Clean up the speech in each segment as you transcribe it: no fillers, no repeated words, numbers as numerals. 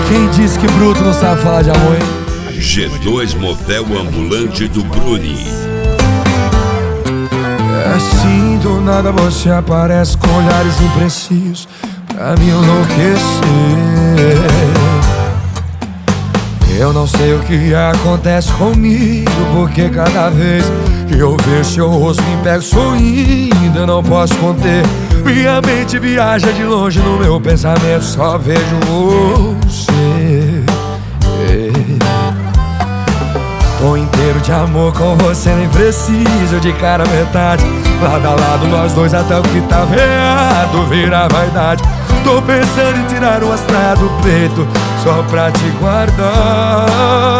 Quem disse que bruto não sabe falar de amor, hein? G2 Motel Ambulante do Bruni. É assim, do nada você aparece com olhares imprecisos pra me enlouquecer. Eu não sei o que acontece comigo, porque cada vez que eu vejo seu rosto me pego sorrindo, eu não posso conter. Minha mente viaja de longe, no meu pensamento só vejo você. Tô inteiro de amor com você, nem preciso de cara metade. Lado a lado nós dois até o que tava errado vira vaidade. Tô pensando em tirar umas traias do peito só pra te guardar.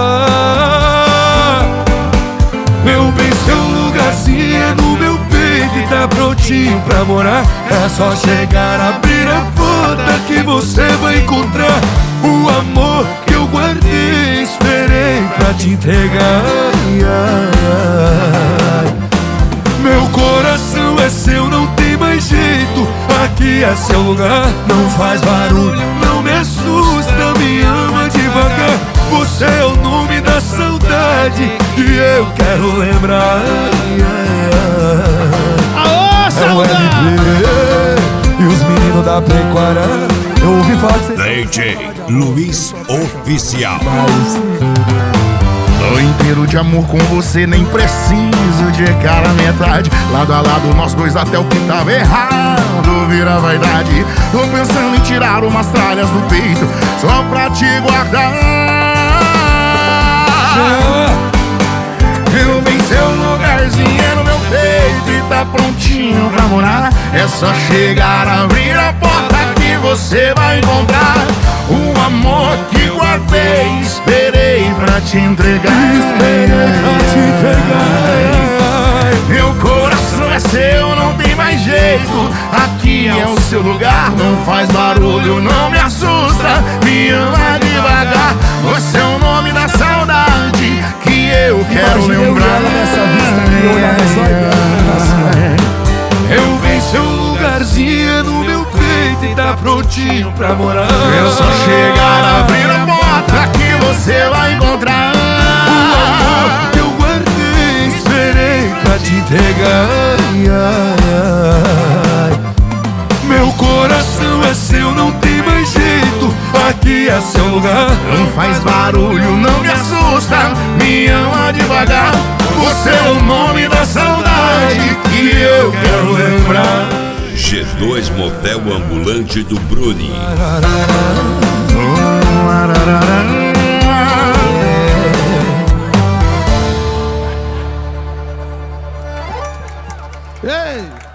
Meu bem, seu lugarzinho é no meu peito e tá prontinho pra morar. É só chegar, abrir a porta que você vai encontrar o amor que eu guardei, esperei pra te entregar. Meu coração é seu, não tem mais jeito. Aqui é seu lugar, não faz barulho, não me assusta, me ama devagar. Você é o nome da saudade e eu quero lembrar. Aô, saudade! E os meninos da pecuária, eu ouvi falar que você... DJ Luiz Oficial. Tô inteiro de amor com você, nem preciso de cara metade. Lado a lado nós dois até o que tava errado vira vaidade. Tô pensando em tirar umas tralhas do peito só pra te guardar. Eu bem, seu lugarzinho é no meu peito e tá prontinho pra morar. É só chegar, abrir a porta que você vai encontrar o amor que guardei, esperei pra te entregar. Meu coração é seu, não tem mais jeito. Aqui é o seu lugar, não faz barulho, não me assusta, me ama devagar. Você é o nome da saudade que eu quero lembrar. Eu bem, seu lugarzinho é no meu peito e tá prontinho pra morar. É só chegar, abrir a porta que você vai encontrar o amor que eu guardei, esperei pra te entregar. Meu coração é seu, não tem mais jeito. Aqui é seu lugar, não faz barulho, não me assusta, me ama devagar. Você é o nome da saudade que eu quero lembrar. G2 Motel Ambulante do Bruni. Ei!